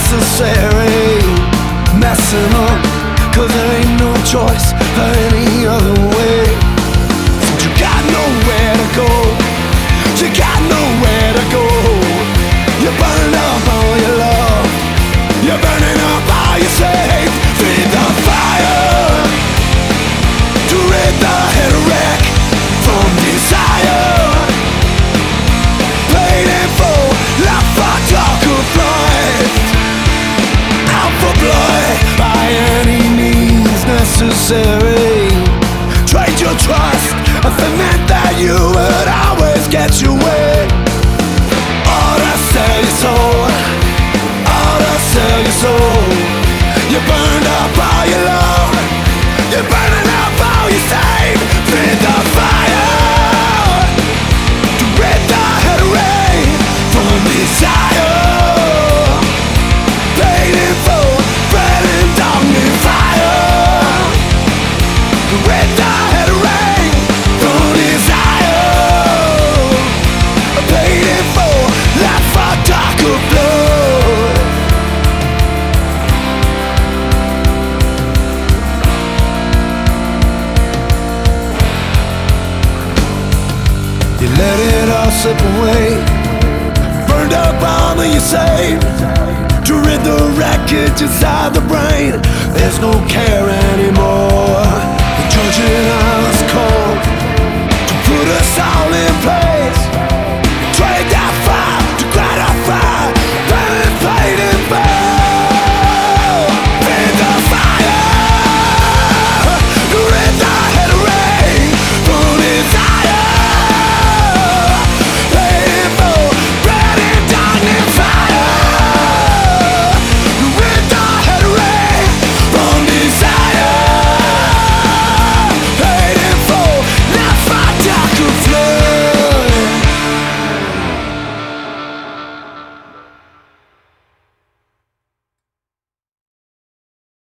necessary. Messing up, cause there ain't no choice for any other way. You got nowhere to go, you got nowhere to go. You're burning up all your love, you're burning up all you saved. Feed the fire to rid the head wreck from desire. Paid in full, life for darker flight. Out for blood by any means necessary. Trade your trust if it meant that you would always get your way. Or to sell your soul, or to sell your soul. You burned up all your love, you're burning up all you saved. Feed the fire to rid the head rain from desire. Paid in full, bread and darkness fire. Rid the head rain from desire. Paid in full, life for darker blood. You let it all slip away, burned up all that you saved. To rid the wreckage inside the brain, there's no care anymore. The judging hour's cold to put us all in place.